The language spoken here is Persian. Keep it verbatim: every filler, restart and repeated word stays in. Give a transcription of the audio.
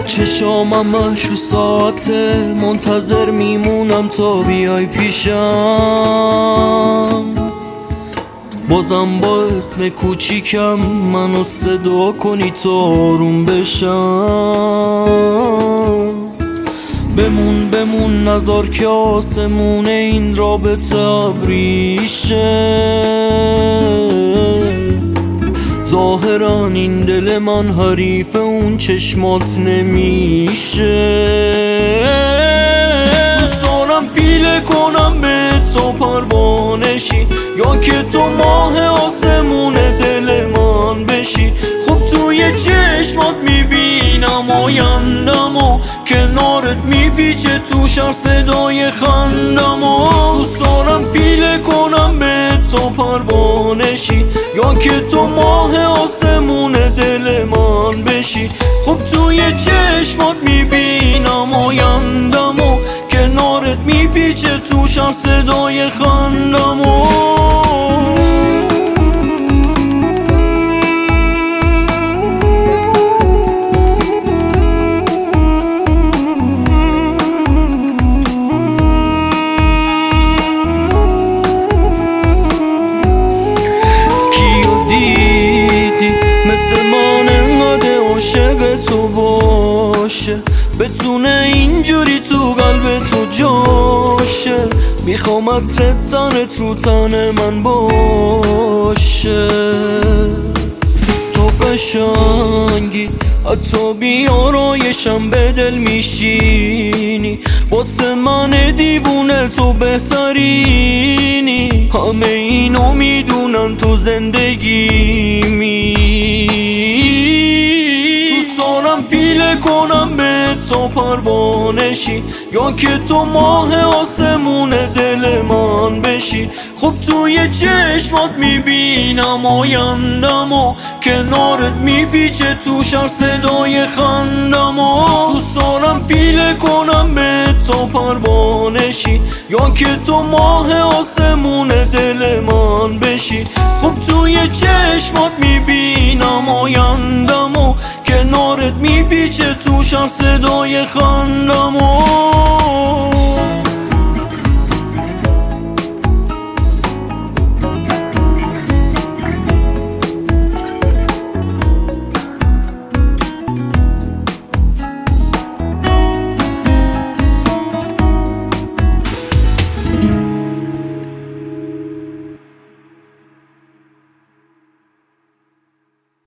چشامم همشو ساعته منتظر میمونم تا بیای پیشم. بازم با اسم کوچیکم منو صدا کنی تا آروم بشم. بمون بمون نذار که آسمون این رابطه ابریشه. ظاهرا این دل من حریف اون چشمات نمیشه. دوست دارم پیله کنم به تو پروانشی، یا که تو ماه آسمون دل من بشی. خب توی چشمات میبینم آیندم و کنارت میپیچه تو شهر صدای خندم و دوست دارم پیله کنم به تو پروانشی، یا که تو ماه آسمون دل من بشی. خب توی چشمات میبینم آیندم و کنارت میپیچه تو شهر صدای خندم و عاشق تو باشه، بتونه اینجوری تو قلب تو جاشه. میخوام عطر تنت رو تن من باشه. تو قشنگی حتی بیارایشم به دل میشینی، واسه من دیوونه تو بهترینی. همه اینو میدونم تو زندگیمی. دارم پیله کنم به تو پروانشی، یا که تو ماه آسمون دل من بشی. خب توی چشمات میبینم آیندم و کنارت میپیچه تو شهر صدای خندم و دوست دارم پیله کنم به تو پروانشی، یا که تو ماه آسمون دل من بشی. خب توی چشمات میبینم آیندم و کنارت میپیچه تو شهر صدای خندم و